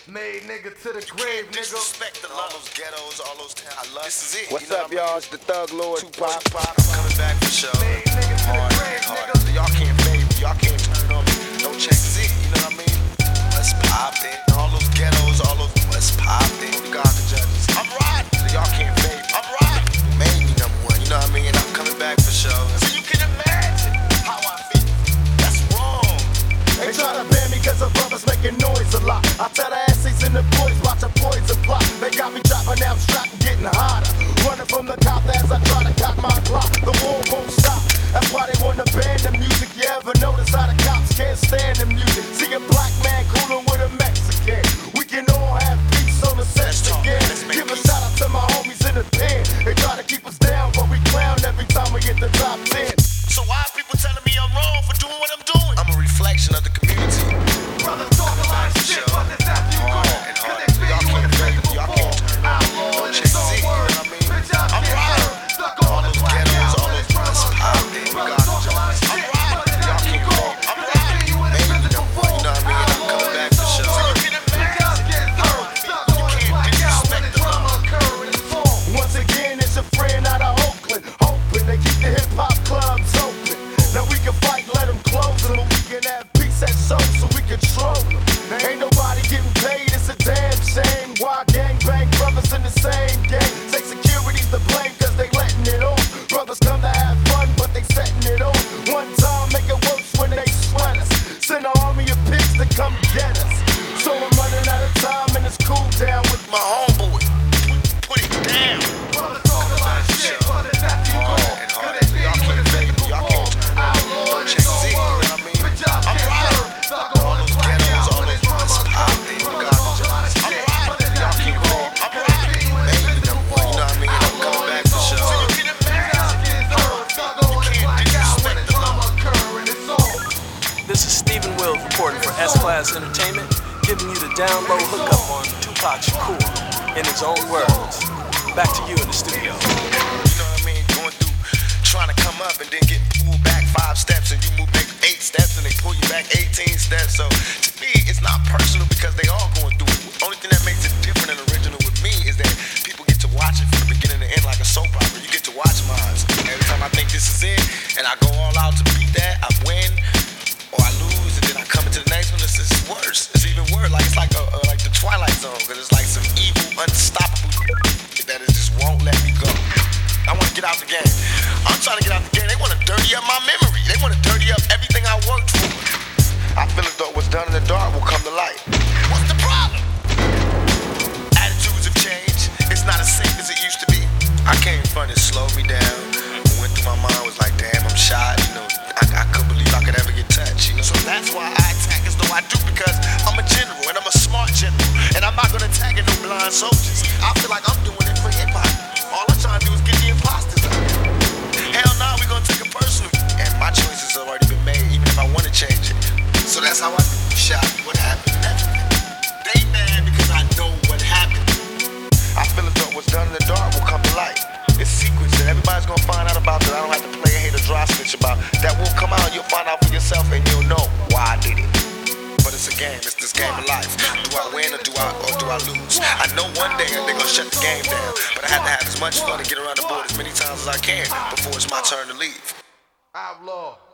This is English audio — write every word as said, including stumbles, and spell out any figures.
Made nigga to the grave, nigga. Disrespect all those ghettos, all those towns. I love this is it. What's you know up, y'all? It's the Thug Lord Tupac. Tupac. I'm coming back for sure. Made nigga to the Hard, grave, hard. nigga. Y'all can't fade me. Y'all can't turn on me. No checks it. You know what I mean? Let's pop it. All those ghettos, all those. Let's pop it. Only God the judges. I'm riding. Y'all can't fade me. I'm riding. Made me number one. You know what I mean? And I'm coming back for sure. So you can imagine how I feel. That's wrong. They try to ban me cause the brothers making noise a lot. I tell the asses and the boys watch a poison plot. They got me dropping, now I'm strapped and getting hotter. Running from the cop as I try to cock my clock. The war won't stop. That's why they wanna ban the music. You ever notice how the cops can't stand the music? See a black man coolin' with a Mexican. We can all have peace on the set again. Give a shout out to my homies in the pen. They try to keep us down, but we clown every time we get the top ten. So why are people telling me I'm wrong for doing what I'm doing? I'm a reflection of the community. Brothers talk a lot of shit, but that's after you go. Cause they feed you in the physical form. Outlaw in his own words. Bitch, I'm riding. Stuck on the black out, let's run on current. Brothers talk a lot of shit, but that's after you go. Cause they feed you in the physical form. Outlaw in his own words. Bitch, I'm getting hurt. Stuck on the black out, let's run on current. Once again, it's a friend out of Oakland, hoping they keep the hip hop clubs open. Now we can fight, let them close them, and we can have peace at show so we control them. Ain't nobody getting paid, it's a damn shame. Why gang bang brothers in the same game? Say security's to blame cause they letting it on. Brothers come to have fun, but they setting it on. One time, make it worse when they sweat us. Send an army of pigs to come get us. So I'm running out of time and it's cool down with My homeboy, put it down. Brothers talk a lot of shit, but that's after you go. Cause they feed you in the physical form. Outlaw in his own words. Bitch, I'm getting hurt. Stuck on the black out, let's run on current. Brothers talk a lot of shit, but that's after you go. Cause they feed you in the physical form. Outlaw in his own words. Bitch, I'm getting hurt. Stuck on the black out, let's run on current. It's all. This is Stephen Wills reporting for S-Class Entertainment, giving you the down low hookup on Tupac Shakur in his own words. Back to you in the studio. You know what I mean? Going through, trying to come up and then getting pulled back five steps and you move back eight steps and they pull you back eighteen steps. So to me, it's not personal because they all going through it. Only thing that makes it different and original with me is that people get to watch it from the beginning to end like a soap opera. You get to watch mine. Every time I think this is it and I go all out to beat that, I win or I lose, and then I come into the next one. It's, it's worse. It's even worse. Like it's like a, a like the Twilight Zone, because it's like some evil, unstoppable that it just won't let me go. I want to get out the game. I'm trying to get out the game. They want to dirty up my memory. They want to dirty up everything I worked for. I feel as though what's done in the dark will come to light. What's the problem? Attitudes have changed. It's not as safe as it used to be. I came from it, slowed me down. What went through my mind was like, damn, I'm shy. You know, I, I couldn't believe I could ever get touched. You know, so that's why I attack as though I do, because I'm a general and I'm a smart general, and I'm not gonna attack no blind soldiers. I feel like I'm doing it for hip hop. All I'm trying to do is get the imposters out. Hell nah, we gonna take it personal, and my choices have already been made, even if I want to change it. So that's how I shot what happened. They mad because I know what happened. I feel as though what's done in the dark will come to light. It's secrets that everybody's gonna find out about that I don't have to play a hate or dry snitch about. That will come out, you'll find out for yourself, and you'll know why I did it. But it's a game, it's this game of life. Do I win or do I or do I lose? I know one day they're gonna shut the game down, but I have to have as much fun and get around the board as many times as I can before it's my turn to leave. Outlaw.